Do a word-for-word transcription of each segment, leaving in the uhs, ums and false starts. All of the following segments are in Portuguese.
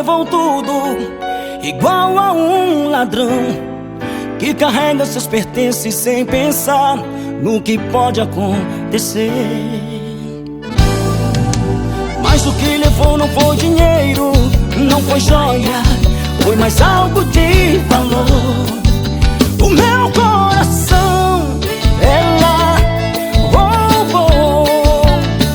levou tudo, igual a um ladrão que carrega seus pertences sem pensar no que pode acontecer. Mas o que levou não foi dinheiro, não foi joia, foi mais algo de valor. O meu coração ela roubou.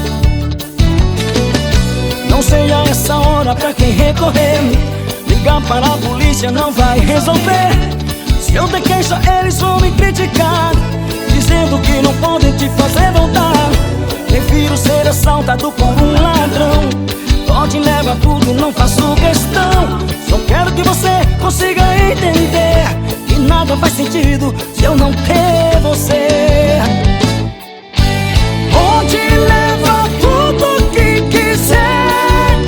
Não sei a essa hora pra quem recorrer, ligar para a polícia não vai resolver. Se eu der queixa eles vão me criticar, dizendo que não podem te fazer voltar. Prefiro ser assaltado por um ladrão. Pode levar tudo, não faço questão. Só quero que você consiga entender que nada faz sentido se eu não ter você. Pode levar tudo que quiser,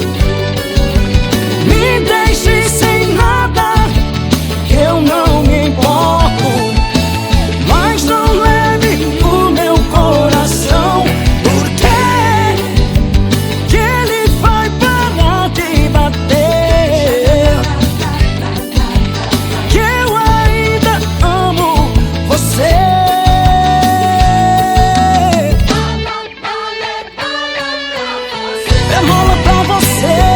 me deixe sem nada, que eu não me importo. Mas não leve o meu coração, porque que ele vai parar de bater. Que eu ainda amo você. É rola pra você.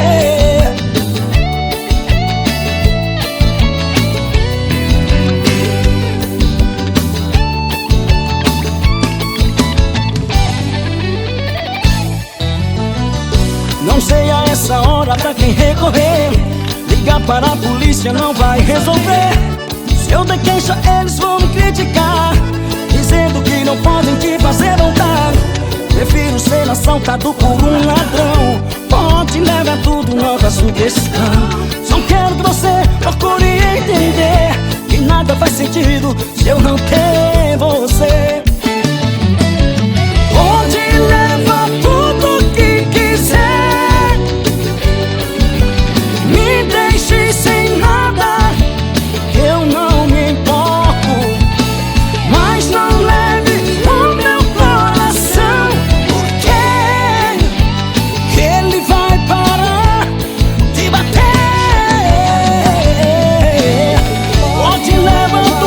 Não sei a essa hora pra quem recorrer, ligar para a polícia não vai resolver. Se eu der queixa eles vão me criticar, dizendo que não podem te fazer voltar. Prefiro ser assaltado por um ladrão. Pode levar tudo, não faço questão. Só quero que você procure entender que nada faz sentido se eu não ter